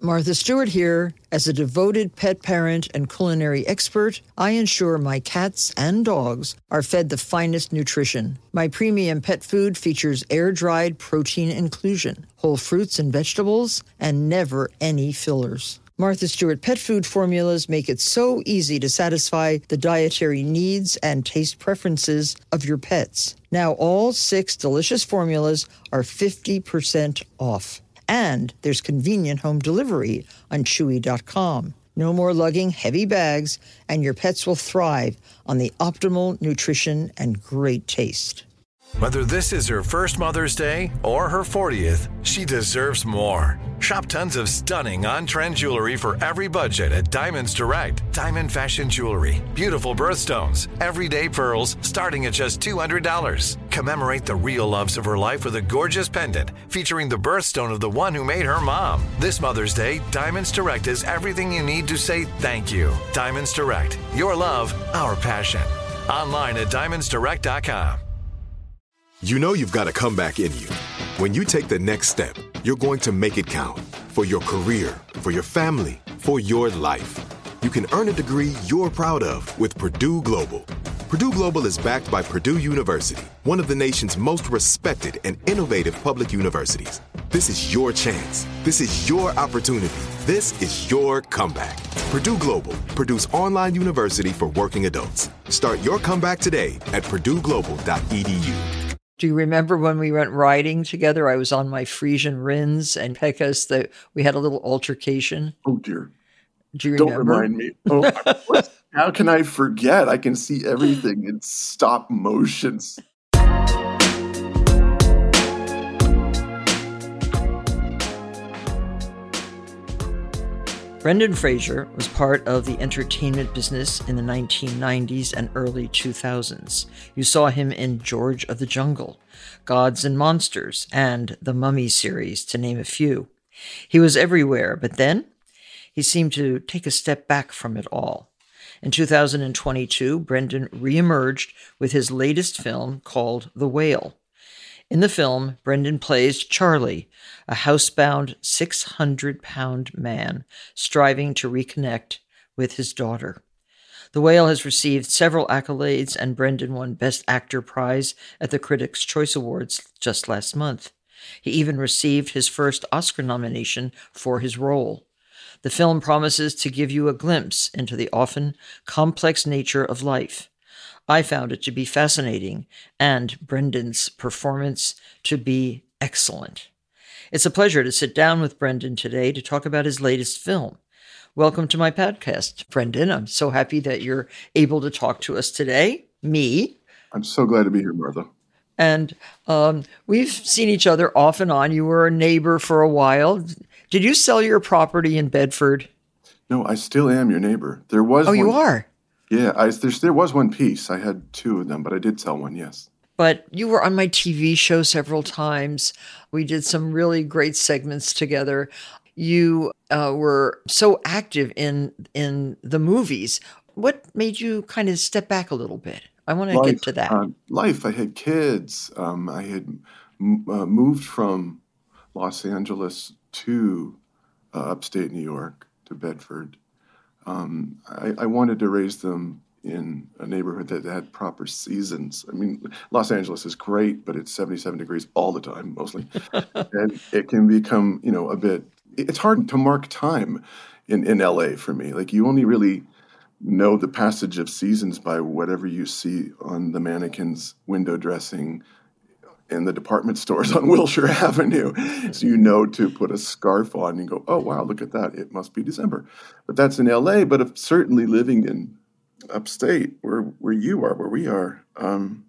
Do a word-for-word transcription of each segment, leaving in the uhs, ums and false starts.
Martha Stewart here. As a devoted pet parent and culinary expert, I ensure my cats and dogs are fed the finest nutrition. My premium pet food features air-dried protein inclusion, whole fruits and vegetables, and never any fillers. Martha Stewart pet food formulas make it so easy to satisfy the dietary needs and taste preferences of your pets. Now all six delicious formulas are fifty percent off. And there's convenient home delivery on Chewy dot com. No more lugging heavy bags, and your pets will thrive on the optimal nutrition and great taste. Whether this is her first Mother's Day or her fortieth, she deserves more. Shop tons of stunning on-trend jewelry for every budget at Diamonds Direct. Diamond fashion jewelry, beautiful birthstones, everyday pearls starting at just two hundred dollars. Commemorate the real loves of her life with a gorgeous pendant featuring the birthstone of the one who made her mom. This Mother's Day, Diamonds Direct is everything you need to say thank you. Diamonds Direct, your love, our passion. Online at diamonds direct dot com. You know you've got a comeback in you. When you take the next step, you're going to make it count. For your career, for your family, for your life. You can earn a degree you're proud of with Purdue Global. Purdue Global is backed by Purdue University, one of the nation's most respected and innovative public universities. This is your chance. This is your opportunity. This is your comeback. Purdue Global, Purdue's online university for working adults. Start your comeback today at purdue global dot e d u. Do you remember when we went riding together? I was on my Frisian Rins and Pecos, that we had a little altercation. Oh, dear. Do you Don't remember? remind me. Oh, what? How can I forget? I can see everything in stop motions. Brendan Fraser was part of the entertainment business in the nineteen nineties and early two thousands. You saw him in George of the Jungle, Gods and Monsters, and the Mummy series, to name a few. He was everywhere, but then he seemed to take a step back from it all. In two thousand twenty-two, Brendan reemerged with his latest film called The Whale. In the film, Brendan plays Charlie, a housebound six hundred pound man striving to reconnect with his daughter. The Whale has received several accolades, and Brendan won Best Actor prize at the Critics' Choice Awards just last month. He even received his first Oscar nomination for his role. The film promises to give you a glimpse into the often complex nature of life. I found it to be fascinating, and Brendan's performance to be excellent. It's a pleasure to sit down with Brendan today to talk about his latest film. Welcome to my podcast, Brendan. I'm so happy that you're able to talk to us today. Me. I'm so glad to be here, Martha. And um, we've seen each other off and on. You were a neighbor for a while. Did you sell your property in Bedford? No, I still am your neighbor. There was. Oh, one, you are? Yeah, I, there's, there was one piece. I had two of them, but I did sell one, yes. But you were on my T V show several times. We did some really great segments together. You uh, were so active in in the movies. What made you kind of step back a little bit? I want to get to that. Uh, life. I had kids. Um, I had m- uh, moved from Los Angeles to uh, upstate New York, to Bedford. Um, I, I wanted to raise them in a neighborhood that had proper seasons. I mean, Los Angeles is great, but it's seventy-seven degrees all the time, mostly. And it can become, you know, a bit, it's hard to mark time in, in L A for me. Like, you only really know the passage of seasons by whatever you see on the mannequins window dressing in the department stores on Wilshire Avenue. So you know to put a scarf on and go, oh, wow, look at that. It must be December. But that's in L A. But if certainly living in upstate, where where you are, where we are, um,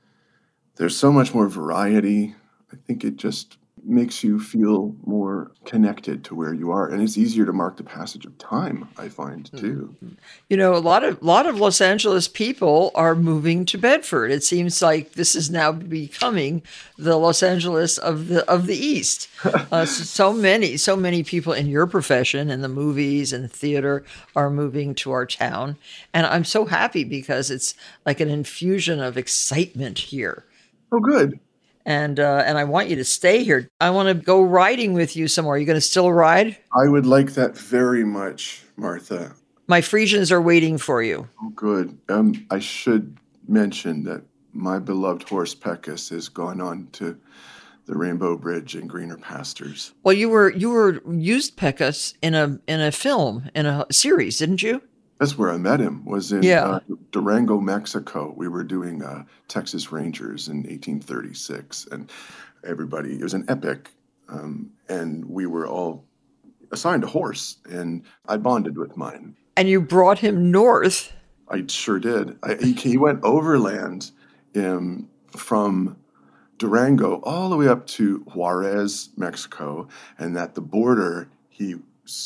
there's so much more variety. I think it just makes you feel more connected to where you are. And it's easier to mark the passage of time, I find, too. You know, a lot of lot of Los Angeles people are moving to Bedford. It seems like this is now becoming the Los Angeles of the of the East. Uh, so, so many, so many people in your profession, in the movies and theater, are moving to our town. And I'm so happy because it's like an infusion of excitement here. Oh, good. And uh, and I want you to stay here. I want to go riding with you somewhere. Are you going to still ride? I would like that very much, Martha. My Frisians are waiting for you. Oh, good. Um, I should mention that my beloved horse Pecos has gone on to the Rainbow Bridge and greener pastures. Well, you were you were used Pecos in a in a film, in a series, didn't you? That's where I met him, was in Yeah. uh, Durango, Mexico. We were doing uh, Texas Rangers in eighteen thirty-six, and everybody, it was an epic, um, and we were all assigned a horse, and I bonded with mine. And you brought him north. I sure did. I, he, he went overland um, from Durango all the way up to Juarez, Mexico, and at the border, he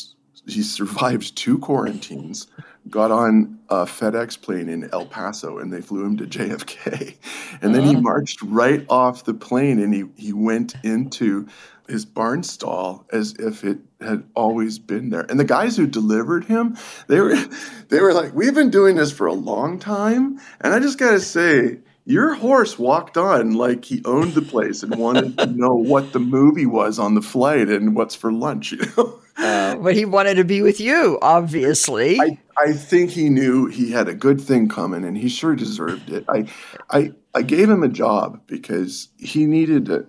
he survived two quarantines, got on a FedEx plane in El Paso, and they flew him to J F K. And then he marched right off the plane, and he, he went into his barn stall as if it had always been there. And the guys who delivered him, they were they were like, we've been doing this for a long time, and I just got to say, your horse walked on like he owned the place and wanted to know what the movie was on the flight and what's for lunch, you know? Uh, but he wanted to be with you, obviously. I, I think he knew he had a good thing coming, and he sure deserved it. I, I, I gave him a job because he needed a,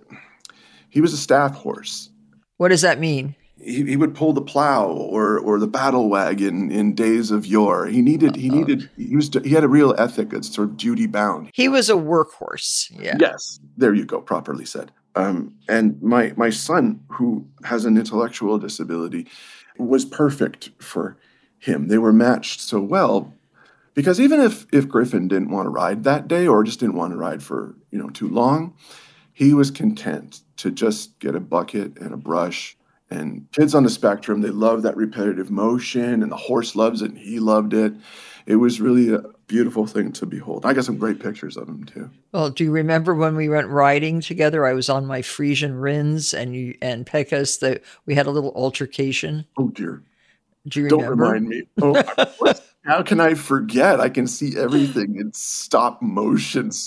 he was a staff horse. What does that mean? He, he would pull the plow or or the battle wagon in days of yore. He needed he needed he was he had a real ethic that's sort of duty bound. He was a workhorse. Yeah. Yes, there you go, properly said. Um, and my my son, who has an intellectual disability, was perfect for him. They were matched so well, because even if if Griffin didn't want to ride that day or just didn't want to ride for you know too long, he was content to just get a bucket and a brush. And kids on the spectrum, they love that repetitive motion, and the horse loves it, and he loved it. It was really a beautiful thing to behold. I got some great pictures of him, too. Well, do you remember when we went riding together? I was on my Frisian Rins, and you and Pecos, that we had a little altercation. Oh, dear. Do you Don't remember? remind me. Oh, how can I forget? I can see everything in stop motions.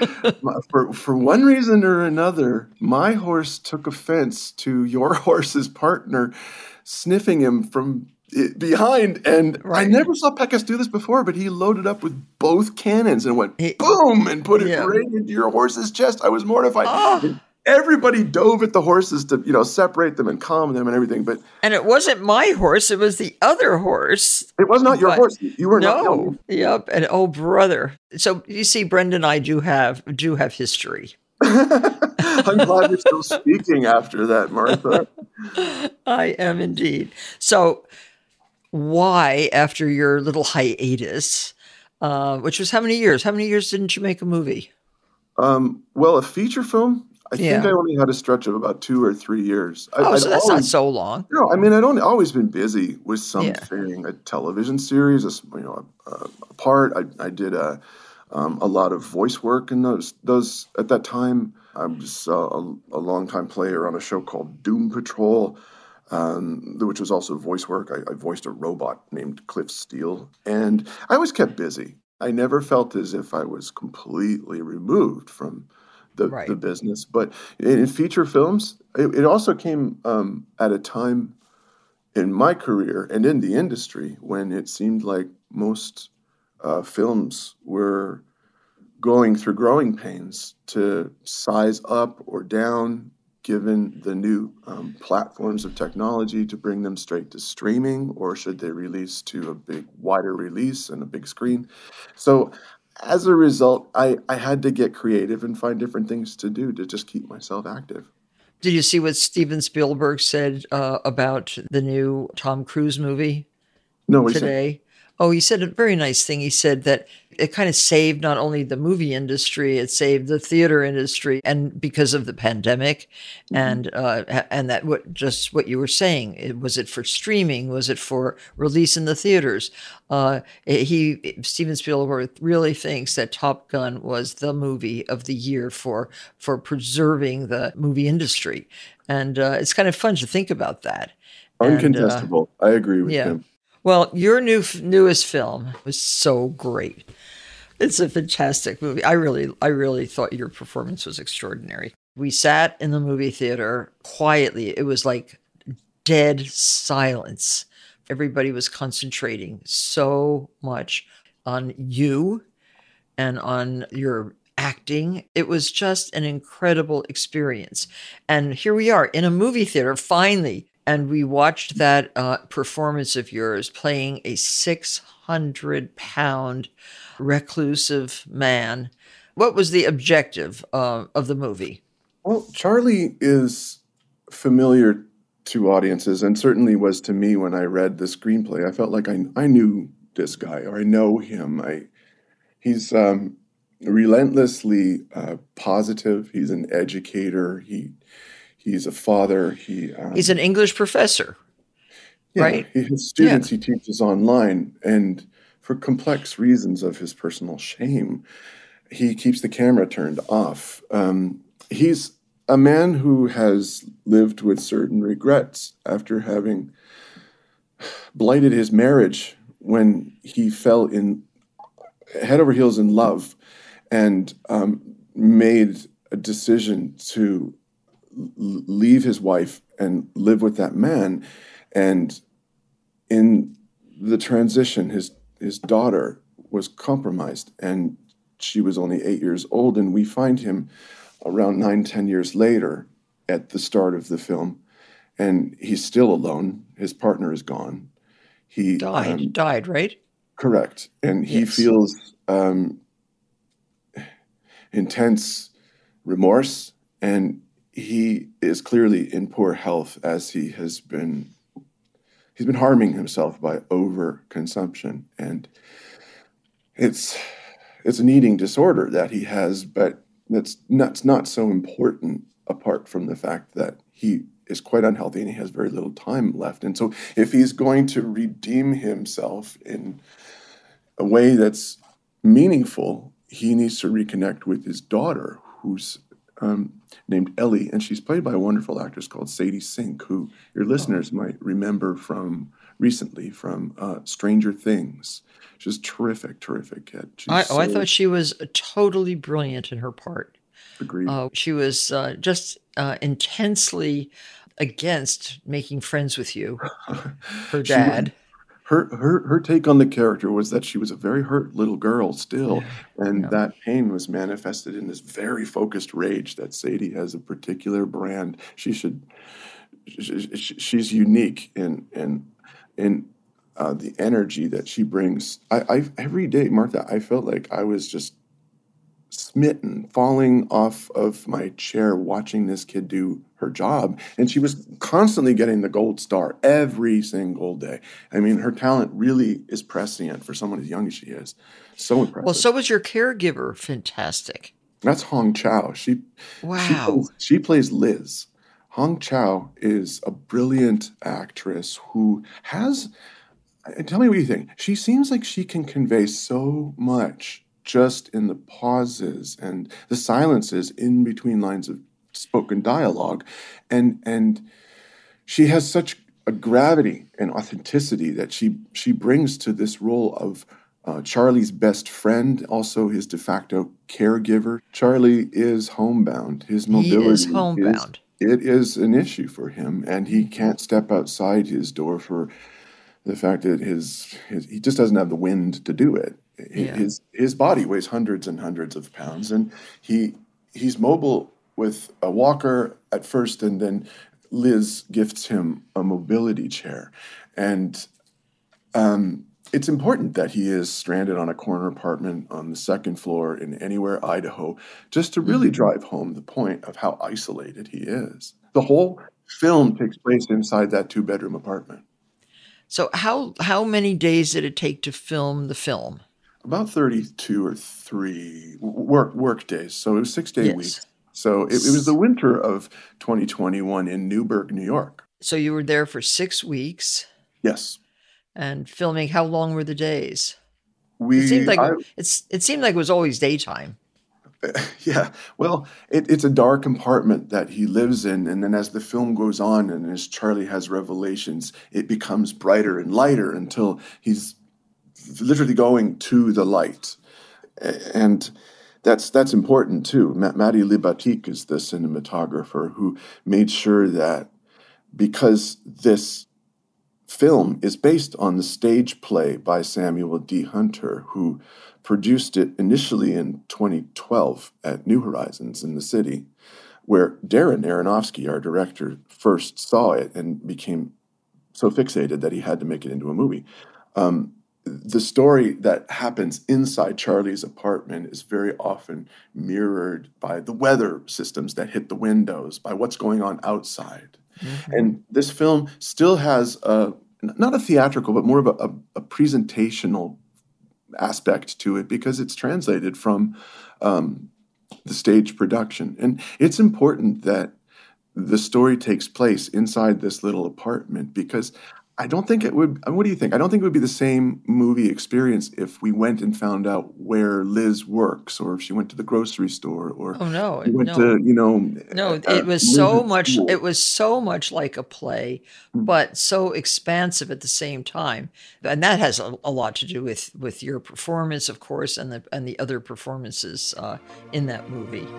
for, for one reason or another, my horse took offense to your horse's partner sniffing him from it behind. And Right. I never saw Pecos do this before, but he loaded up with both cannons and went He- boom and put it Yeah. right into your horse's chest. I was mortified. Oh. Everybody dove at the horses to, you know, separate them and calm them and everything. But And it wasn't my horse; it was the other horse. it was not your But- horse. You were not. No. Yep. And oh, brother. So you see, Brenda and I do have do have history. I'm glad you're still speaking after that, Martha. I am indeed. So why, after your little hiatus, uh, which was how many years? How many years didn't you make a movie? Um, well, a feature film, I think Yeah. I only had a stretch of about two or three years. I, Oh, I'd so that's not always- so long. No, I mean, I'd only always been busy with Yeah. something, a television series, a, s- you know, a, a part. I, I did a, um, a lot of voice work in those. Those at that time, I was uh, a, a longtime player on a show called Doom Patrol, um, which was also voice work. I, I voiced a robot named Cliff Steele, and I was kept busy. I never felt as if I was completely removed from the, Right. the business. But in, in feature films, it, it also came um, at a time in my career and in the industry when it seemed like most uh, films were going through growing pains to size up or down, given the new um, platforms of technology, to bring them straight to streaming, or should they release to a big, wider release and a big screen? So as a result, I, I had to get creative and find different things to do to just keep myself active. Did you see what Steven Spielberg said uh, about the new Tom Cruise movie No, we said, today? Oh, he said a very nice thing. He said that it kind of saved not only the movie industry, it saved the theater industry, and because of the pandemic, Mm-hmm. and uh, and that what just what you were saying. It, was it for streaming? Was it for release in the theaters? Uh, he Steven Spielberg really thinks that Top Gun was the movie of the year for for preserving the movie industry, and uh, it's kind of fun to think about that. And, uh, uncontestable. I agree with yeah. him. Well, your new newest film was so great. It's a fantastic movie. I really, I really thought your performance was extraordinary. We sat in the movie theater quietly. It was like dead silence. Everybody was concentrating so much on you and on your acting. It was just an incredible experience. And here we are in a movie theater, finally. And we watched that uh, performance of yours playing a six hundred pound reclusive man. What was the objective uh, of the movie? Well, Charlie is familiar to audiences, and certainly was to me when I read the screenplay. I felt like I, I knew this guy, or I know him. I He's um, relentlessly uh, positive. He's an educator. He He's a father. He um, He's an English professor, yeah, right? He has students Yeah. he teaches online, and for complex reasons of his personal shame, he keeps the camera turned off. Um, he's a man who has lived with certain regrets after having blighted his marriage when he fell in head over heels in love and um, made a decision to l- leave his wife and live with that man. And in the transition, his his daughter was compromised, and she was only eight years old. And we find him around nine, ten years later at the start of the film, and he's still alone. His partner is gone. He Died, um, died, right? Correct. And he Yes. feels um, intense remorse, and he is clearly in poor health as he has been, he's been harming himself by overconsumption. And it's, it's an eating disorder that he has, but that's not, it's not so important apart from the fact that he is quite unhealthy and he has very little time left. And so if he's going to redeem himself in a way that's meaningful, he needs to reconnect with his daughter, who's um, named Ellie, and she's played by a wonderful actress called Sadie Sink, who your listeners might remember from recently from uh, Stranger Things. She's terrific, terrific kid. She's I, oh, I so- thought she was totally brilliant in her part. agreed. Uh, she was uh, just uh, intensely against making friends with you, her She- dad. Her, her her take on the character was that she was a very hurt little girl still, and Yeah. that pain was manifested in this very focused rage that Sadie has a particular brand. She should, she, she- she's unique in in in uh, the energy that she brings. I, I every day, Martha, I felt like I was just smitten, falling off of my chair watching this kid do her job. And she was constantly getting the gold star every single day. I mean, her talent really is prescient for someone as young as she is. So impressive. Well, so was your caregiver fantastic. That's Hong Chow. She, she, Wow. plays, she plays Liz. Hong Chow is a brilliant actress who has, and tell me what you think. She seems like she can convey so much just in the pauses and the silences in between lines of spoken dialogue. And and she has such a gravity and authenticity that she she brings to this role of uh, Charlie's best friend, also his de facto caregiver. Charlie is homebound. His He mobility is homebound. it is an issue for him, and he can't step outside his door for the fact that his, his he just doesn't have the wind to do it. Yeah. His his body weighs hundreds and hundreds of pounds, and he he's mobile with a walker at first, and then Liz gifts him a mobility chair, and um, it's important that he is stranded on a corner apartment on the second floor in Anywhere, Idaho, just to really drive home the point of how isolated he is. The whole film takes place inside that two-bedroom apartment. So how how many days did it take to film the film? About thirty-two or three work work days. So it was six-day Yes. weeks. So it, it was the winter of twenty twenty-one in Newburgh, New York. So you were there for six weeks Yes. and filming. How long were the days? We, It seemed like I- it's it seemed like it was always daytime. Yeah, well, it, it's a dark compartment that he lives in, and then as the film goes on and as Charlie has revelations, it becomes brighter and lighter until he's literally going to the light. A- And that's that's important too. Ma- Matti Libatique is the cinematographer who made sure that because this film is based on the stage play by Samuel D. Hunter, who produced it initially in twenty twelve at New Horizons in the city, where Darren Aronofsky, our director, first saw it and became so fixated that he had to make it into a movie. Um, the story that happens inside Charlie's apartment is very often mirrored by the weather systems that hit the windows, by what's going on outside. Mm-hmm. And this film still has a, not a theatrical, but more of a, a, a presentational aspect to it because it's translated from um, the stage production. And it's important that the story takes place inside this little apartment because I don't think it would, what do you think? I don't think it would be the same movie experience if we went and found out where Liz works or if she went to the grocery store or oh, no, we went no. to, you know. No, uh, it was Liz's so much, school. it was so much like a play, mm-hmm. but so expansive at the same time. And that has a, a lot to do with, with your performance, of course, and the, and the other performances uh, in that movie.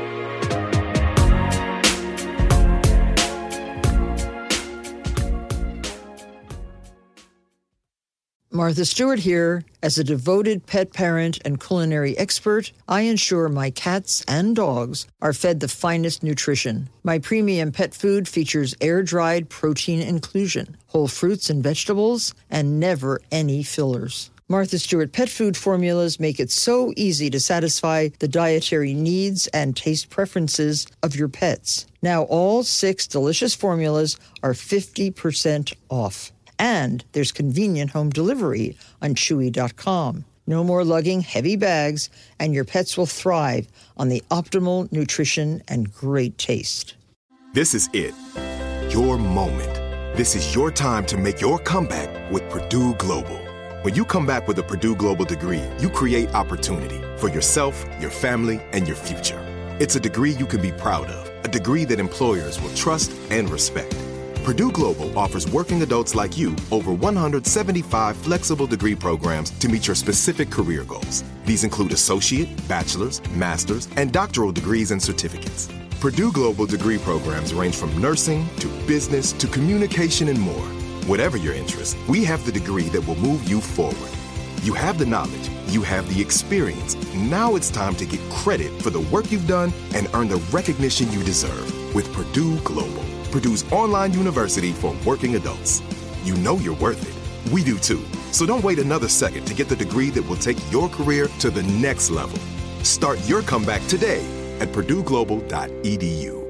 Martha Stewart here. As a devoted pet parent and culinary expert, I ensure my cats and dogs are fed the finest nutrition. My premium pet food features air-dried protein inclusion, whole fruits and vegetables, and never any fillers. Martha Stewart pet food formulas make it so easy to satisfy the dietary needs and taste preferences of your pets. Now all six delicious formulas are fifty percent off. And there's convenient home delivery on chewy dot com. No more lugging heavy bags, and your pets will thrive on the optimal nutrition and great taste. This is it. Your moment. This is your time to make your comeback with Purdue Global. When you come back with a Purdue Global degree, you create opportunity for yourself, your family, and your future. It's a degree you can be proud of, a degree that employers will trust and respect. Purdue Global offers working adults like you over one hundred seventy-five flexible degree programs to meet your specific career goals. These include associate, bachelor's, master's, and doctoral degrees and certificates. Purdue Global degree programs range from nursing to business to communication and more. Whatever your interest, we have the degree that will move you forward. You have the knowledge, you have the experience. Now it's time to get credit for the work you've done and earn the recognition you deserve with Purdue Global. Purdue's online university for working adults. You know you're worth it. We do too. So don't wait another second to get the degree that will take your career to the next level. Start your comeback today at purdue global dot e d u.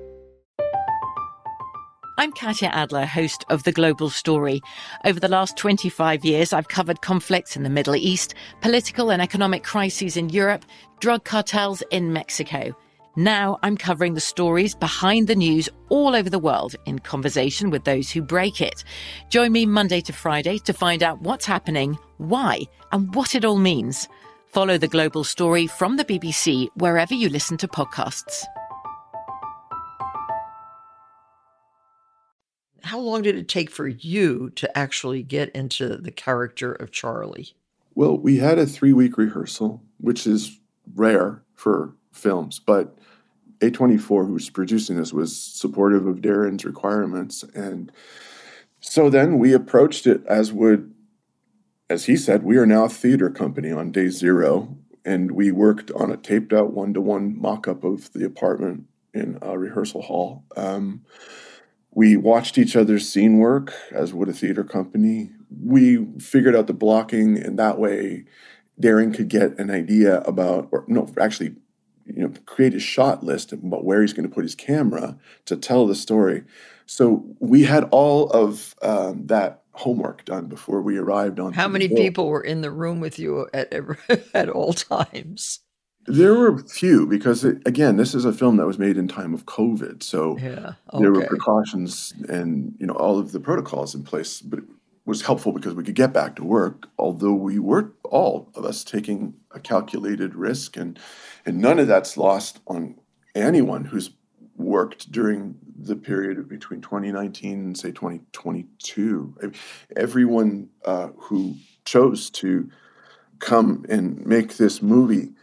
I'm Katya Adler, host of The Global Story. Over the last twenty-five years, I've covered conflicts in the Middle East, political and economic crises in Europe, drug cartels in Mexico. Now I'm covering the stories behind the news all over the world in conversation with those who break it. Join me Monday to Friday to find out what's happening, why, and what it all means. Follow The Global Story from the B B C wherever you listen to podcasts. How long did it take for you to actually get into the character of Charlie? Well, we had a three-week rehearsal, which is rare for films, but A twenty-four, who's producing this, was supportive of Darren's requirements. And so then we approached it as would, as he said, we are now a theater company on day zero. And we worked on a taped out one-to-one mock-up of the apartment in a rehearsal hall. Um, we watched each other's scene work, as would a theater company. We figured out the blocking, and that way Darren could get an idea about, or no, actually, you know, create a shot list about where he's going to put his camera to tell the story. So we had all of um, that homework done before we arrived on. How many people were in the room with you at at all times? There were a few because, it, again, this is a film that was made in time of COVID. So yeah, okay. There were precautions and, you know, all of the protocols in place, but it was helpful because we could get back to work, although we were all of us taking a calculated risk, and and none of that's lost on anyone who's worked during the period of between twenty nineteen and, say, twenty twenty-two. I mean, everyone uh, who chose to come and make this movie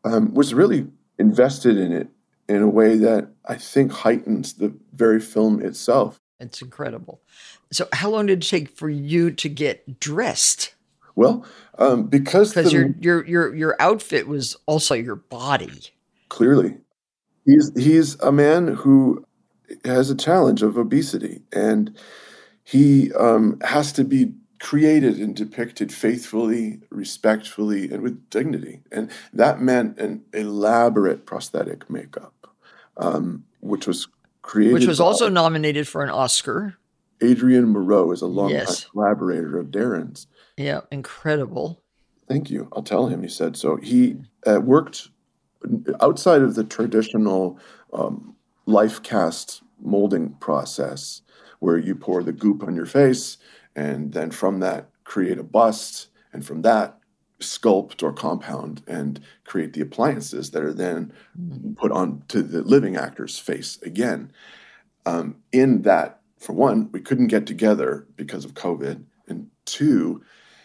um, was really invested in it in a way that I think heightens the very film itself. It's incredible. So how long did it take for you to get dressed? Well, um, because Because the, your your your your outfit was also your body. clearly, he's he's a man who has a challenge of obesity, and he um, has to be created and depicted faithfully, respectfully, and with dignity. And that meant an elaborate prosthetic makeup, um, which was created. Which was by also nominated for an Oscar. Adrian Moreau is a longtime Yes. collaborator of Darren's. Yeah, incredible. Thank you. I'll tell him, he said. So he uh, worked outside of the traditional um, life cast molding process where you pour the goop on your face and then from that create a bust, and from that sculpt or compound and create the appliances that are then put on to the living actor's face again. Um, in that, for one, we couldn't get together because of COVID, and two,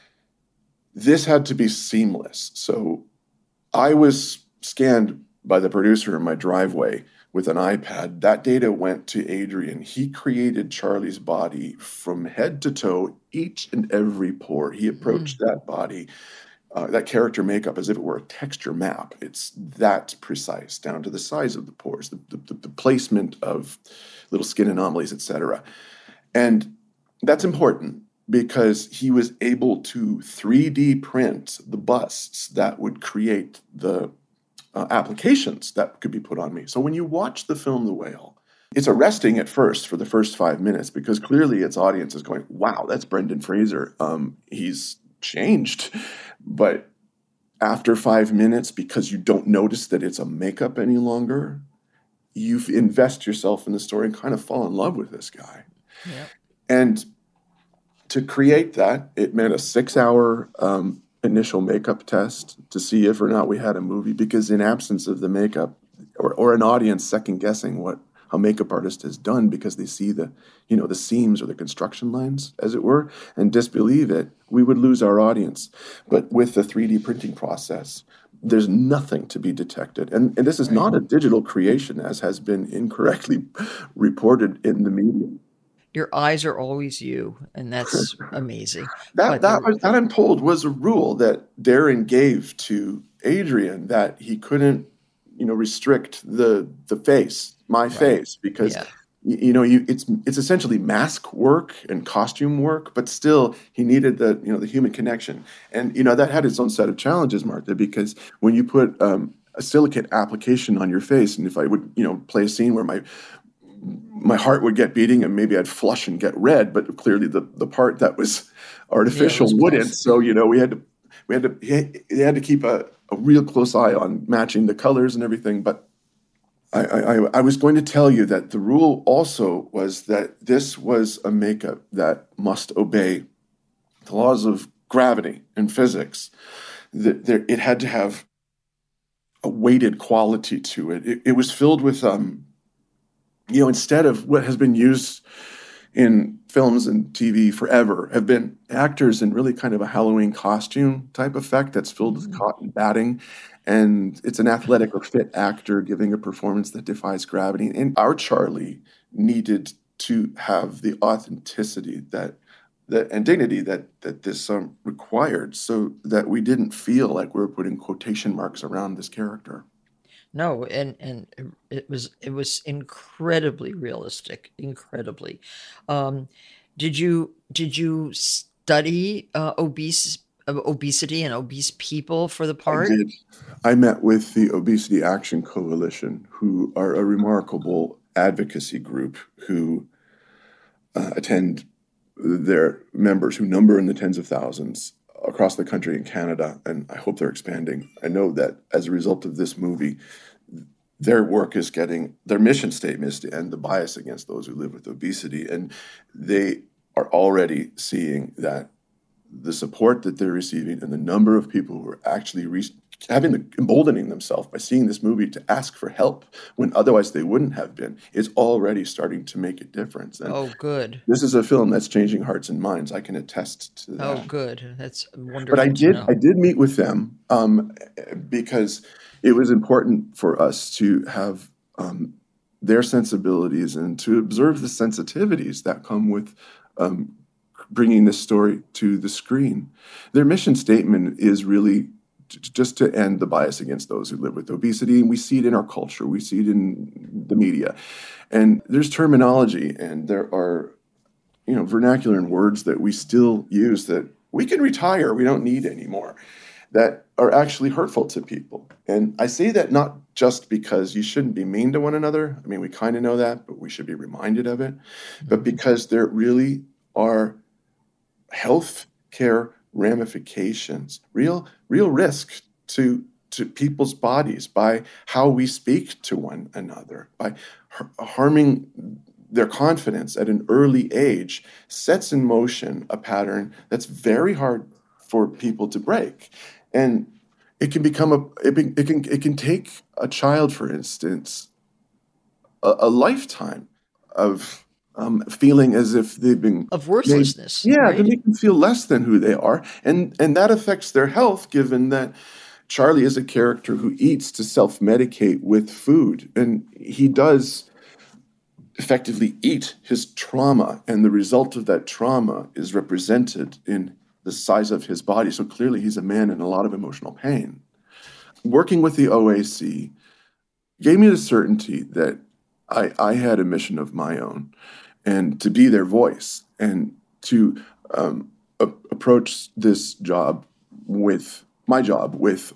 this had to be seamless. So I was scanned by the producer in my driveway with an iPad. That data went to Adrian. He created Charlie's body from head to toe, each and every pore. He approached mm. that body, uh, that character makeup, as if it were a texture map. It's that precise, down to the size of the pores, the, the, the placement of little skin anomalies, et cetera. And that's important because he was able to three D print the busts that would create the Uh, applications that could be put on me. So when you watch the film The Whale, it's arresting at first for the first five minutes because clearly its audience is going, wow, that's Brendan Fraser. Um, he's changed. But after five minutes, because you don't notice that it's a makeup any longer, you invest yourself in the story and kind of fall in love with this guy. Yeah. And to create that, it meant a six-hour um, initial makeup test to see if or not we had a movie, because in absence of the makeup or, or an audience second guessing what a makeup artist has done because they see the, you know, the seams or the construction lines, as it were, and disbelieve it, we would lose our audience. But with the three D printing process, there's nothing to be detected. And, and this is not a digital creation, as has been incorrectly reported in the media. Your eyes are always you, and that's amazing. that that, was, that I'm told was a rule that Darren gave to Adrian, that he couldn't, you know, restrict the the face, my right. face, because yeah. you, you know you it's it's essentially mask work and costume work, but still he needed the you know the human connection, and you know that had its own set of challenges, Martha, because when you put um, a silicate application on your face, and if I would you know play a scene where my my heart would get beating and maybe I'd flush and get red, but clearly the, the part that was artificial yeah, was wouldn't. Close. So, you know, we had to, we had to, he had to keep a, a real close eye on matching the colors and everything. But I, I, I was going to tell you that the rule also was that this was a makeup that must obey the laws of gravity and physics. That there, it had to have a weighted quality to it. It, it was filled with, um, you know, instead of what has been used in films and T V forever, have been actors in really kind of a Halloween costume type effect that's filled with cotton batting. And it's an athletic or fit actor giving a performance that defies gravity. And our Charlie needed to have the authenticity that, that and dignity that, that this um, required, so that we didn't feel like we were putting quotation marks around this character. No, and and it was it was incredibly realistic, incredibly. Um, did you did you study uh, obese uh, obesity and obese people for the part? I did. I met with the Obesity Action Coalition, who are a remarkable advocacy group who uh, attend their members, who number in the tens of thousands across the country in Canada, and I hope they're expanding. I know that as a result of this movie, their work is getting, their mission statement is to end the bias against those who live with obesity, and they are already seeing that the support that they're receiving and the number of people who are actually re- having the emboldening themselves by seeing this movie to ask for help when otherwise they wouldn't have been is already starting to make a difference. And Oh, good. this is a film that's changing hearts and minds. I can attest to that. Oh, good. That's But I wonderful to did know. I did meet with them um, because it was important for us to have um, their sensibilities and to observe the sensitivities that come with um, bringing this story to the screen. Their mission statement is really j- just to end the bias against those who live with obesity, and we see it in our culture, we see it in the media, and there's terminology, and there are you know vernacular and words that we still use that we can retire, we don't need anymore, that are actually hurtful to people. And I say that not just because you shouldn't be mean to one another. I mean, we kind of know that, but we should be reminded of it. But because there really are health care ramifications, real real risk to to people's bodies by how we speak to one another, by har- harming their confidence at an early age, sets in motion a pattern that's very hard for people to break. And it can become a it, be, it can it can take a child, for instance, a, a lifetime of um, feeling as if they've been Of made, worthlessness, yeah, right? to make them feel less than who they are, and and that affects their health. Given that Charlie is a character who eats to self-medicate with food, and he does effectively eat his trauma, and the result of that trauma is represented in the size of his body. So clearly, he's a man in a lot of emotional pain. Working with the O A C gave me the certainty that I, I had a mission of my own, and to be their voice, and to um, a- approach this job with my job with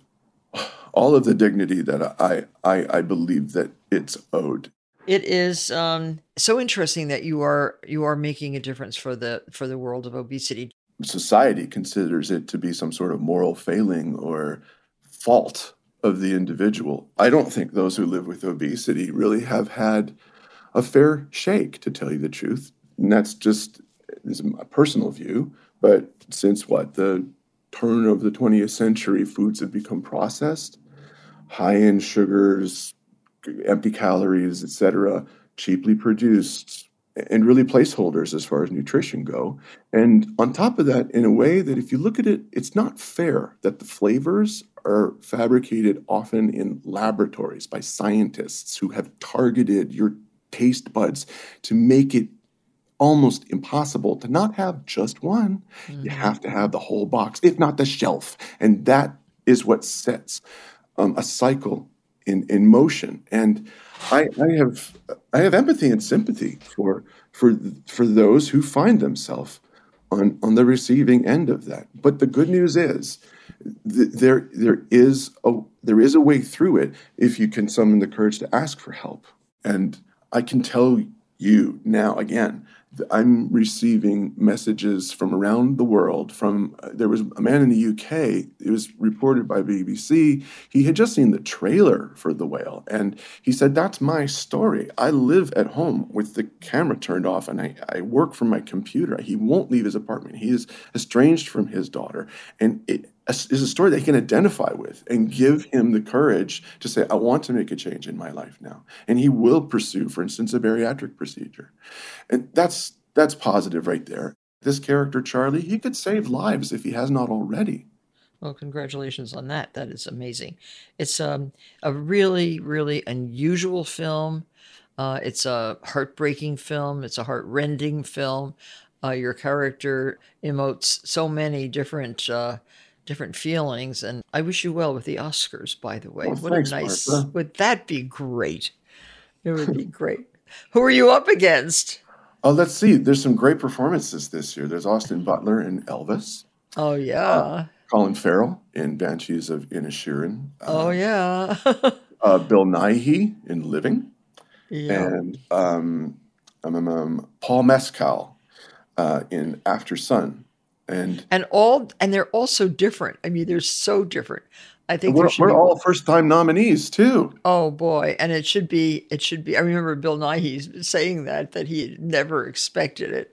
all of the dignity that I, I I believe that it's owed. It is um, so interesting that you are you are making a difference for the for the world of obesity. Society considers it to be some sort of moral failing or fault of the individual. I don't think those who live with obesity really have had a fair shake, to tell you the truth. And that's just this is my personal view. But since what, the turn of the twentieth century, foods have become processed, high in sugars, empty calories, et cetera, cheaply produced, and really placeholders as far as nutrition go. And on top of that, in a way that if you look at it, it's not fair that the flavors are fabricated often in laboratories by scientists who have targeted your taste buds to make it almost impossible to not have just one. Mm-hmm. You have to have the whole box, if not the shelf. And that is what sets um, a cycle in, in motion. And I, I have I have empathy and sympathy for for for those who find themselves on, on the receiving end of that. But the good news is th- there there is a there is a way through it if you can summon the courage to ask for help. And I can tell you now again, I'm receiving messages from around the world. From uh, there was a man in the U K. It was reported by B B C. He had just seen the trailer for The Whale, and he said, "That's my story. I live at home with the camera turned off, and I, I work from my computer. He won't leave his apartment. He is estranged from his daughter, and it is a story that he can identify with and give him the courage to say, I want to make a change in my life now." And he will pursue, for instance, a bariatric procedure. And that's that's positive right there. This character, Charlie, he could save lives if he has not already. Well, congratulations on that. That is amazing. It's um, a really, really unusual film. Uh, it's a heartbreaking film. It's a heart-rending film. Uh, your character emotes so many different uh, different feelings, and I wish you well with the Oscars, by the way. Well, what thanks, a nice, Martha. would that be great? It would be great. Who are you up against? Oh, let's see. There's some great performances this year. There's Austin Butler in Elvis. Oh, yeah. Uh, Colin Farrell in Banshees of Inisherin. Uh, oh, yeah. uh, Bill Nighy in Living. Yeah. And um, um, um, um, Paul Mescal uh, in After Sun. And and all and they're all so different. I mean, they're so different. I think we're, there should we're be, all first-time nominees too. Oh boy, and it should be. It should be. I remember Bill Nighy saying that that he had never expected it.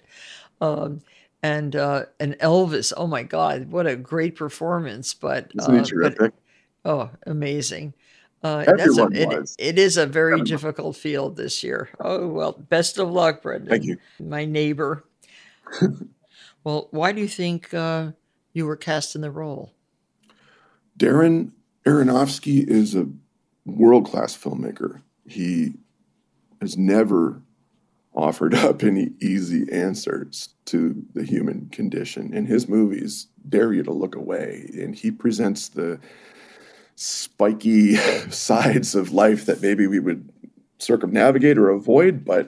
Um, and uh, and Elvis. Oh my God, what a great performance! But Isn't he uh, terrific? but Oh, amazing. Uh, that's a Everyone it, was. it is a very Everyone. difficult field this year. Oh, well, best of luck, Thank Brendan, you. my neighbor. Well, why do you think uh, you were cast in the role? Darren Aronofsky is a world-class filmmaker. He has never offered up any easy answers to the human condition. And his movies dare you to look away. And he presents the spiky sides of life that maybe we would circumnavigate or avoid, but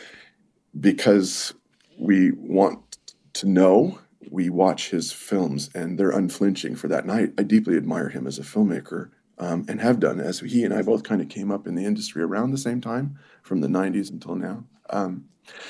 because we want to know, we watch his films, and they're unflinching for that. And I, I deeply admire him as a filmmaker, um, and have done, as he and I both kind of came up in the industry around the same time, from the nineties until now. Um,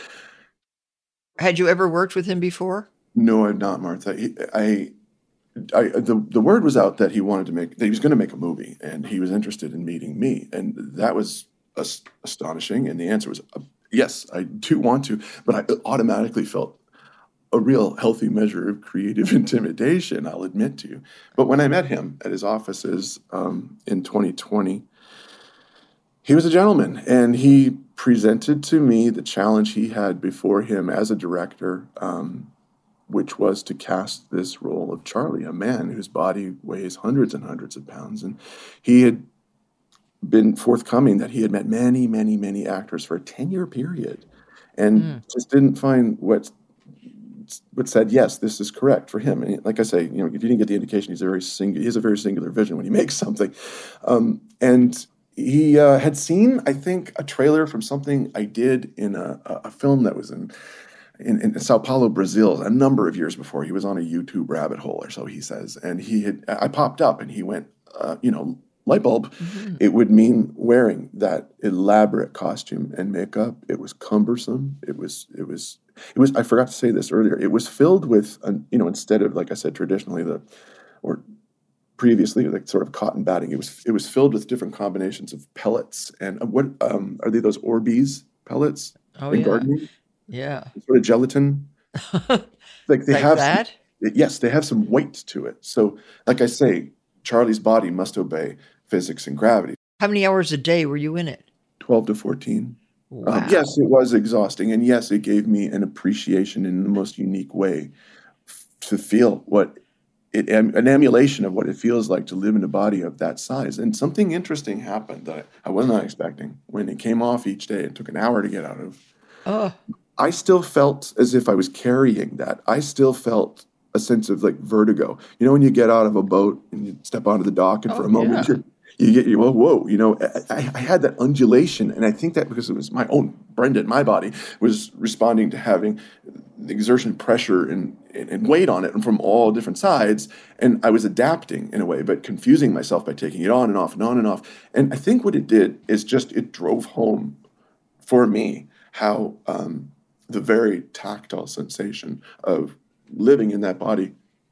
Had you ever worked with him before? no, I've not, Martha. He, I, I, the, the word was out that he wanted to make, that he was going to make a movie, and he was interested in meeting me. And that was as- astonishing. And the answer was, uh, yes, I do want to, but I automatically felt a real healthy measure of creative intimidation, I'll admit to you. But when I met him at his offices um, in twenty twenty, he was a gentleman, and he presented to me the challenge he had before him as a director, um, which was to cast this role of Charlie, a man whose body weighs hundreds and hundreds of pounds. And he had been forthcoming that he had met many, many, many actors for a ten-year period, and mm. just didn't find what what said, yes, this is correct for him. And like I say, you know, if you didn't get the indication, he's a very singular, he has a very singular vision when he makes something. Um, and he uh, had seen, I think, a trailer from something I did in a, a film that was in, in in Sao Paulo, Brazil, a number of years before. He was on a YouTube rabbit hole, or so he says. And he had, I popped up, and he went, uh, you know, light bulb. Mm-hmm. It would mean wearing that elaborate costume and makeup. It was cumbersome. It was, it was, it was, I forgot to say this earlier. It was filled with, um, you know, instead of, like I said, traditionally the, or previously, like sort of cotton batting, it was, it was filled with different combinations of pellets. And uh, what, um, are they those Orbeez pellets? Oh, in yeah. gardening? Yeah. Sort of gelatin. Like they like have that? Some, yes, they have some weight to it. So, like I say, Charlie's body must obey physics and gravity. How many hours a day were you in it? twelve to fourteen. Wow. Um, yes, it was exhausting. And yes, it gave me an appreciation in the most unique way f- to feel what it, an emulation of what it feels like to live in a body of that size. And something interesting happened that I was not expecting when it came off each day. It took an hour to get out of. Oh. I still felt as if I was carrying that. I still felt a sense of like vertigo. You know, when you get out of a boat and you step onto the dock and oh, for a moment yeah. you're You get you, whoa, whoa, you know, I, I had that undulation, and I think that because it was my own, Brendan, my body was responding to having the exertion, pressure, and, and, and weight on it, and from all different sides, and I was adapting in a way, but confusing myself by taking it on and off and on and off. And I think what it did is just it drove home for me how um, the very tactile sensation of living in that body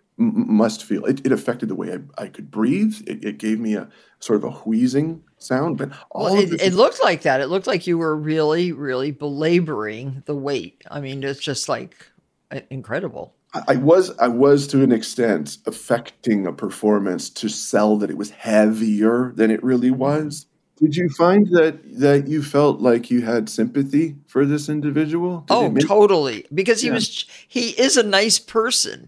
must feel. It, it affected the way I, I could breathe. It, it gave me a sort of a wheezing sound. But all well, of it, this- it looked like that. It looked like you were really, really belaboring the weight. I mean, it's just like incredible. I, I was, I was to an extent affecting a performance to sell that it was heavier than it really was. Did you find that that you felt like you had sympathy for this individual? Did oh, make- totally. Because he Yeah. was, he is a nice person.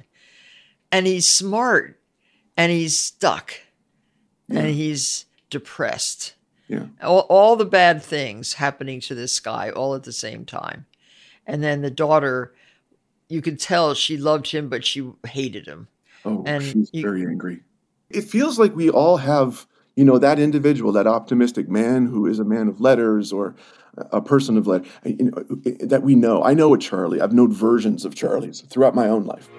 And he's smart, and he's stuck, Yeah. and he's depressed. Yeah. All, all the bad things happening to this guy all at the same time. And then the daughter, you could tell she loved him, but she hated him. Oh, And she's you- very angry. It feels like we all have, you know, that individual, that optimistic man who is a man of letters or a person of letters, you know, that we know. I know a Charlie. I've known versions of Charlies throughout my own life.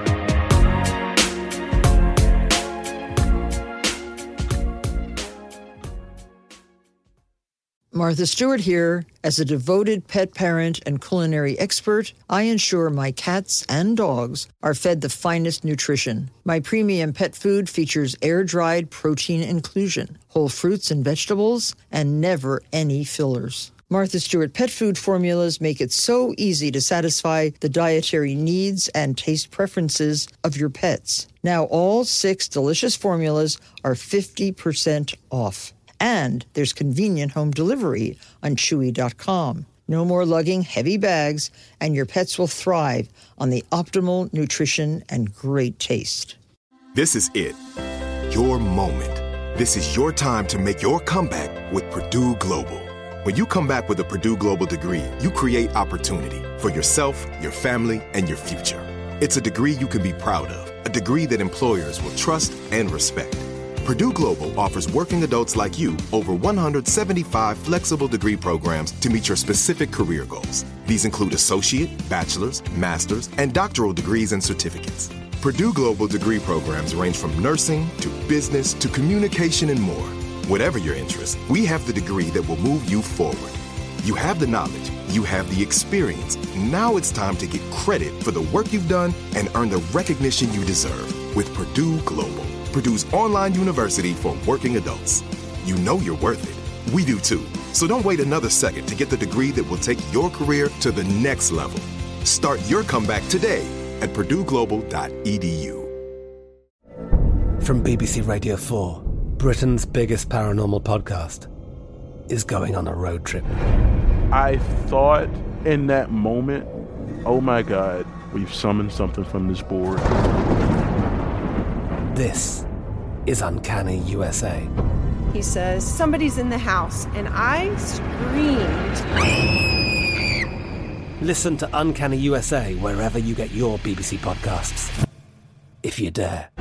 Martha Stewart here. As a devoted pet parent and culinary expert, I ensure my cats and dogs are fed the finest nutrition. My premium pet food features air-dried protein inclusion, whole fruits and vegetables, and never any fillers. Martha Stewart pet food formulas make it so easy to satisfy the dietary needs and taste preferences of your pets. Now all six delicious formulas are fifty percent off. And there's convenient home delivery on chewy dot com. No more lugging heavy bags, and your pets will thrive on the optimal nutrition and great taste. This is it. Your moment. This is your time to make your comeback with Purdue Global. When you come back with a Purdue Global degree, you create opportunity for yourself, your family, and your future. It's a degree you can be proud of, a degree that employers will trust and respect. Purdue Global offers working adults like you over one hundred seventy-five flexible degree programs to meet your specific career goals. These include associate, bachelor's, master's, and doctoral degrees and certificates. Purdue Global degree programs range from nursing to business to communication and more. Whatever your interest, we have the degree that will move you forward. You have the knowledge, you have the experience. Now it's time to get credit for the work you've done and earn the recognition you deserve with Purdue Global, Purdue's online university for working adults. You know you're worth it. We do too. So don't wait another second to get the degree that will take your career to the next level. Start your comeback today at purdue global dot e d u. From B B C Radio four, Britain's biggest paranormal podcast is going on a road trip. I thought in that moment, oh my God, we've summoned something from this board. This is Uncanny U S A. He says, somebody's in the house, and I screamed. Listen to Uncanny U S A wherever you get your B B C podcasts, if you dare.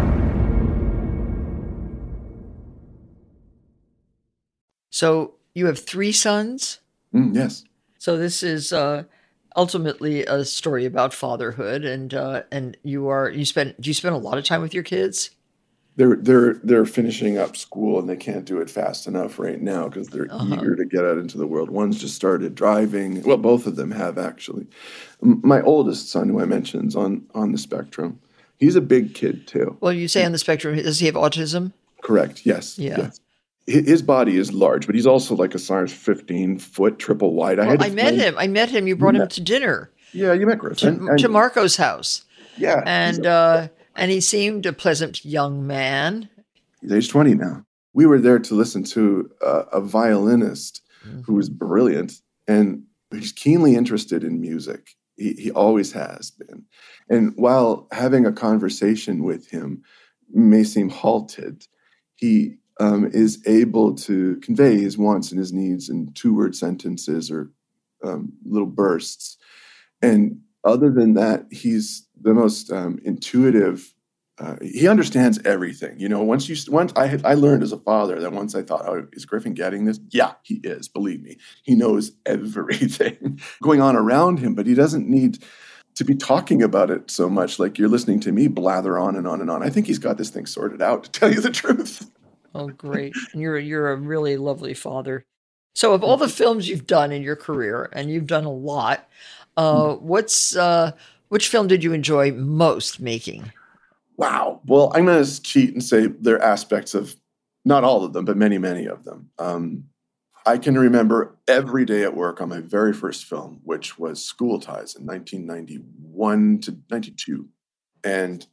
So you have three sons? Mm, yes. So this is uh, ultimately a story about fatherhood, and uh, and you are you spend do you spend a lot of time with your kids? They're they're they're finishing up school, and they can't do it fast enough right now because they're Uh-huh. eager to get out into the world. One's just started driving. Well, both of them have actually. M- My oldest son, who I mentioned, is on on the spectrum. He's a big kid too. Well, you say on the spectrum, does he have autism? Correct. Yes. Yeah. Yes. Hi- His body is large, but he's also like a size fifteen foot triple wide. Well, had to I met find- him. I met him. You brought him Yeah. to dinner Yeah, you met Griff. to, And- and- to Marco's house, Yeah. he's and a- uh, and he seemed a pleasant young man. He's age twenty now. We were there to listen to a, a violinist who was brilliant, and he's keenly interested in music. He, he always has been. And while having a conversation with him may seem halted, he um, is able to convey his wants and his needs in two-word sentences or um, little bursts. And other than that, he's the most um, intuitive. Uh, he understands everything. You know, once you once I had, I learned as a father that once I thought, oh, is Griffin getting this? Yeah, he is. Believe me, he knows everything going on around him, but he doesn't need to be talking about it so much. Like you're listening to me blather on and on and on. I think he's got this thing sorted out, to tell you the truth. Oh, great! And you're you're a really lovely father. So, of all the films you've done in your career, and you've done a lot, uh, what's uh, which film did you enjoy most making? Wow. Well, I'm going to cheat and say there are aspects of, not all of them, but many, many of them. Um, I can remember every day at work on my very first film, which was School Ties in nineteen ninety-one to ninety-two. And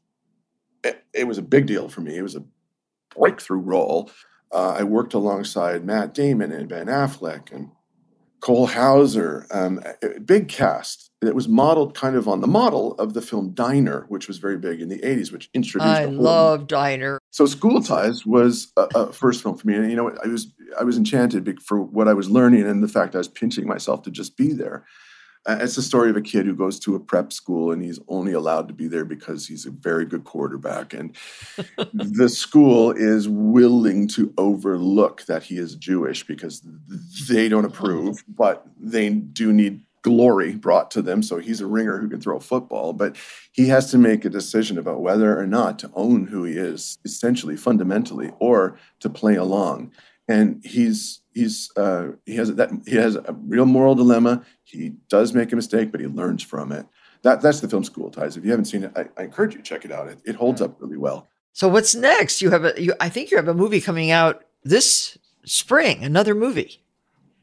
it, it was a big deal for me. It was a breakthrough role. Uh, I worked alongside Matt Damon and Ben Affleck and Cole Hauser, um, a big cast. It was modeled kind of on the model of the film Diner, which was very big in the eighties, which introduced I a whole- love Diner. So School Ties was a, a first film for me. And, you know, I was I was enchanted be- for what I was learning and the fact I was pinching myself to just be there. Uh, it's the story of a kid who goes to a prep school and he's only allowed to be there because he's a very good quarterback. And the school is willing to overlook that he is Jewish because they don't approve, but they do need glory brought to them. So he's a ringer who can throw a football, but he has to make a decision about whether or not to own who he is, essentially, fundamentally, or to play along. And he's he's uh, he has that he has a real moral dilemma. He does make a mistake, but he learns from it. That that's the film School Ties. If you haven't seen it, I, I encourage you to check it out. It, it holds up really well. So, what's next? You have a you, I think you have a movie coming out this spring. Another movie.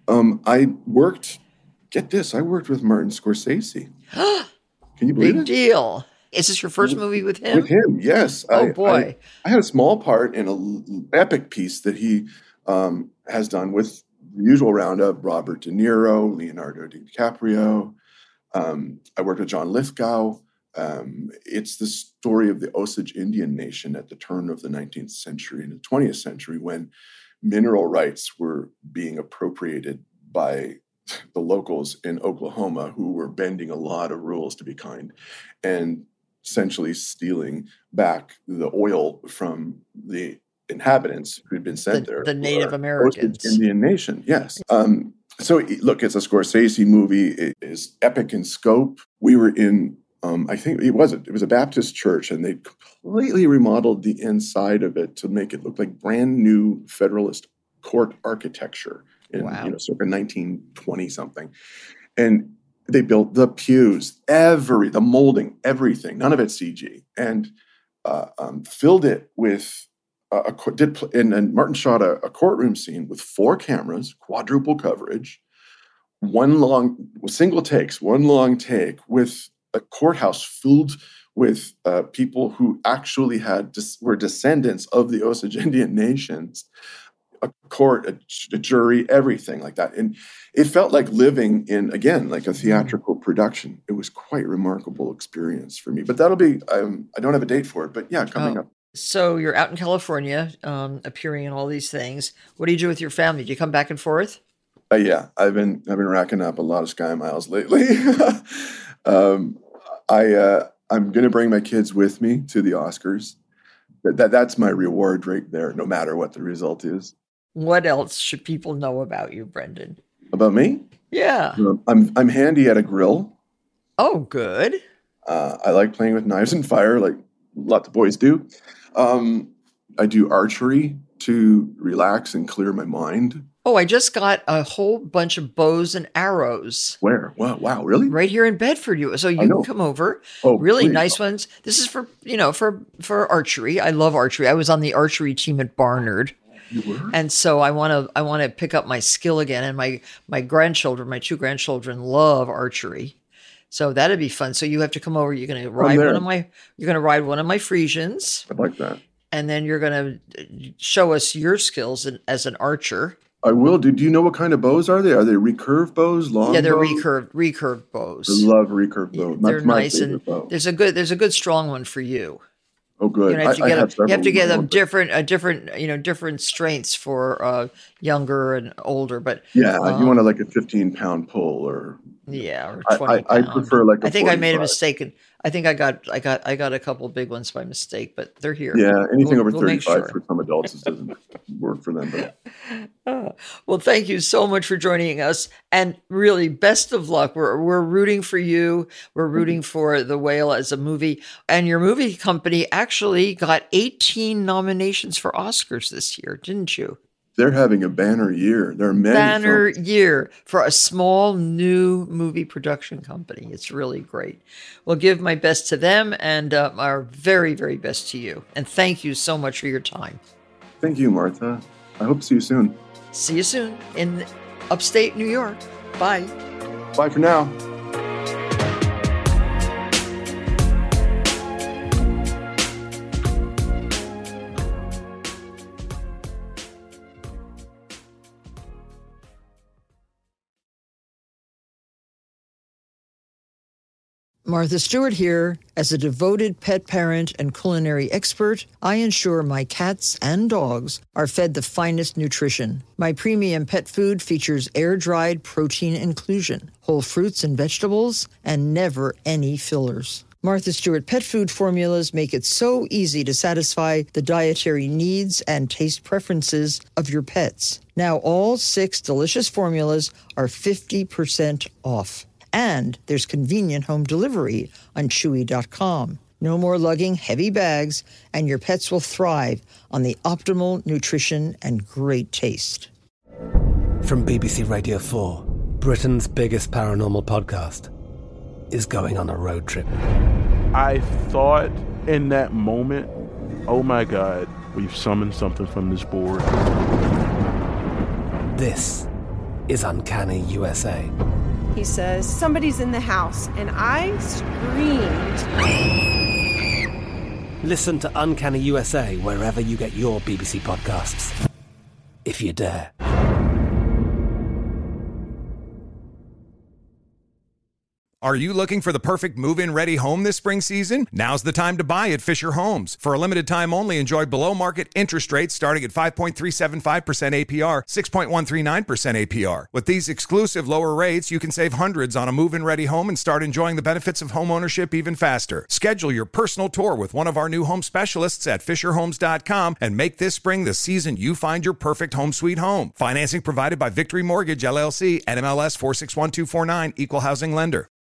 Um, I worked, get this, I worked with Martin Scorsese. Can you believe Big it? deal. Is this your first movie with him? With him, yes. Oh, I, boy. I, I had a small part in an epic piece that he um, has done with the usual roundup, Robert De Niro, Leonardo DiCaprio. Um, I worked with John Lithgow. Um, it's the story of the Osage Indian Nation at the turn of the nineteenth century and the twentieth century, when mineral rights were being appropriated by the locals in Oklahoma, who were bending a lot of rules, to be kind, and essentially stealing back the oil from the inhabitants who had been sent The- there. the Native Osage Americans. Indian Nation, yes. Um, so look, it's a Scorsese movie. It is epic in scope. We were in, um, I think it was, it was a Baptist church, and they completely remodeled the inside of it to make it look like brand new Federalist court architecture in, Wow. you know, circa nineteen twenty something. And they built the pews, every, the molding, everything, none of it C G, and uh, um, filled it with uh, a, co- did, pl- and, and Martin shot a, a courtroom scene with four cameras, quadruple coverage, one long, single takes, one long take, with a courthouse filled with uh, people who actually had dis- were descendants of the Osage Indian nations, a court, a, a jury, everything like that. And it felt like living in, again, like a theatrical production. It was quite a remarkable experience for me. But that'll be, um, I don't have a date for it, but yeah, coming Oh. up. So you're out in California, um, appearing in all these things. What do you do with your family? Do you come back and forth? Uh, yeah, I've been I've been racking up a lot of Sky Miles lately. um, I uh, I'm going to bring my kids with me to the Oscars. That, that that's my reward right there, no matter what the result is. What else should people know about you, Brendan? About me, Yeah. um, I'm I'm handy at a grill. Oh, good. Uh, I like playing with knives and fire, like lots of boys do. Um, I do archery to relax and clear my mind. Oh, I just got a whole bunch of bows and arrows Where? Wow, wow, really? right here in Bedford. You so you know. can come over. Oh, really please. nice ones. This is for you know for for archery. I love archery. I was on the archery team at Barnard. You were? And so I want to I want to pick up my skill again. And my my grandchildren, my two grandchildren, love archery. So that'd be fun. So you have to come over. You're going to ride there. one of my you're going to ride one of my Friesians, I like that. and then you're going to show us your skills in, as an archer. I will. Do, do you know what kind of bows are they? Are they recurve bows, long Yeah, they're bows? recurved recurved bows. I love recurve bows. They're That's my nice, favorite and bow. there's a good there's a good strong one for you. Oh, good. You know, you have to I, I get have them, you have to several get of my them own. different, a different, you know, different strengths for uh, younger and older. But Yeah, um, you want to like a fifteen pound pull, or yeah, or I- twenty. I, I pound. prefer like a I think I made a forty-five. mistake, and I think I got, I got, I got a couple of big ones by mistake, but they're here. Yeah, anything We'll- over we'll make thirty-five sure. for some adults it doesn't work for them. But Uh, well, thank you so much for joining us, and really, best of luck. We're we're rooting for you. We're rooting for The Whale as a movie, and your movie company actually got eighteen nominations for Oscars this year, didn't you? they're having a banner year. There are many Banner films. year for a small new movie production company. It's really great. We'll give my best to them, and uh, our very, very best to you. And thank you so much for your time. Thank you, Martha. I hope to see you soon. See you soon in upstate New York. Bye. Bye for now. Martha Stewart here. As a devoted pet parent and culinary expert, I ensure my cats and dogs are fed the finest nutrition. My premium pet food features air-dried protein inclusion, whole fruits and vegetables, and never any fillers. Martha Stewart pet food formulas make it so easy to satisfy the dietary needs and taste preferences of your pets. Now all six delicious formulas are fifty percent off. And there's convenient home delivery on Chewy dot com. No more lugging heavy bags, and your pets will thrive on the optimal nutrition and great taste. From B B C Radio four, Britain's biggest paranormal podcast is going on a road trip. I thought in that moment, oh my God, we've summoned something from this board. This is Uncanny U S A. He says, somebody's in the house, and I screamed. Listen to Uncanny U S A wherever you get your B B C podcasts, if you dare. Are you looking for the perfect move-in ready home this spring season? Now's the time to buy at Fisher Homes. For a limited time only, enjoy below-market interest rates starting at five point three seven five percent A P R, six point one three nine percent A P R. With these exclusive lower rates, you can save hundreds on a move-in ready home and start enjoying the benefits of home ownership even faster. Schedule your personal tour with one of our new home specialists at fisher homes dot com and make this spring the season you find your perfect home sweet home. Financing provided by Victory Mortgage, L L C, N M L S four six one two four nine, Equal Housing Lender.